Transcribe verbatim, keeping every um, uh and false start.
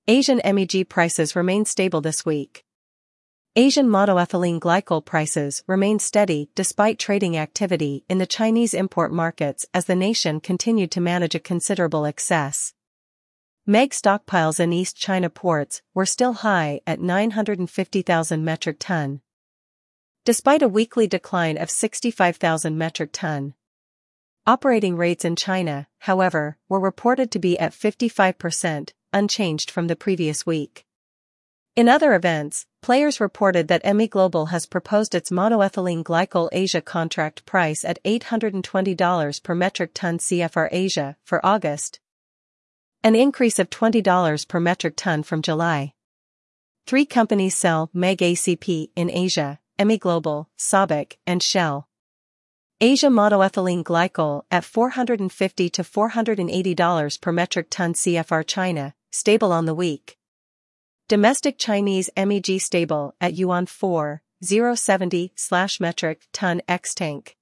Asian M E G prices remain stable this week. Asian monoethylene glycol prices remain steady despite trading activity in the Chinese import markets as the nation continued to manage a considerable excess. M E G stockpiles in East China ports were still high at nine hundred fifty thousand metric ton. Despite a weekly decline of sixty-five thousand metric ton. Operating rates in China, however, were reported to be at fifty-five percent, unchanged from the previous week. In other events, players reported that M E Global has proposed its monoethylene glycol Asia contract price at eight hundred twenty dollars per metric ton C F R Asia for August, an increase of twenty dollars per metric ton from July. Three companies sell M E G A C P in Asia: M E Global, SABIC, and Shell. Asia monoethylene glycol at four hundred fifty to four hundred eighty dollars per metric ton C F R China, stable on the week. Domestic Chinese M E G stable at yuan four thousand seventy slash metric ton ex tank.